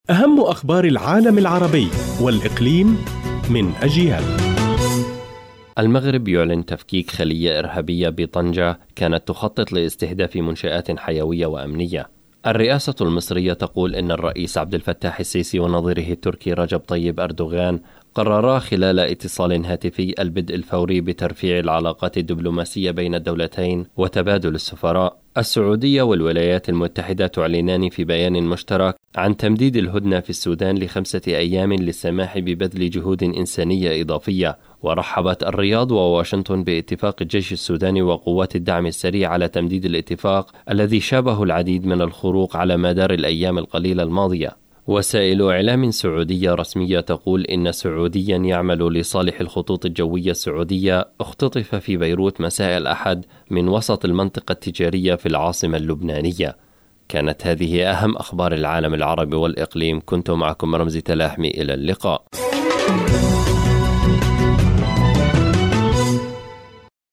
أهم أخبار العالم العربي والإقليم من أجيال. المغرب يعلن تفكيك خلية إرهابية بطنجة كانت تخطط لاستهداف منشآت حيوية وأمنية. الرئاسة المصرية تقول إن الرئيس عبد الفتاح السيسي ونظيره التركي رجب طيب أردوغان قررا خلال اتصال هاتفي البدء الفوري بترفيع العلاقات الدبلوماسية بين الدولتين وتبادل السفراء. السعودية والولايات المتحدة تعلنان في بيان مشترك عن تمديد الهدنة في السودان ل5 أيام للسماح ببذل جهود إنسانية إضافية. ورحبت الرياض وواشنطن باتفاق الجيش السوداني وقوات الدعم السريع على تمديد الاتفاق الذي شابه العديد من الخروق على مدار الأيام القليلة الماضية. وسائل إعلام سعودية رسمية تقول إن سعوديا يعمل لصالح الخطوط الجوية السعودية اختطف في بيروت مساء الأحد من وسط المنطقة التجارية في العاصمة اللبنانية. كانت هذه أهم أخبار العالم العربي والإقليم. كنت معكم رمزي تلاحمي، إلى اللقاء.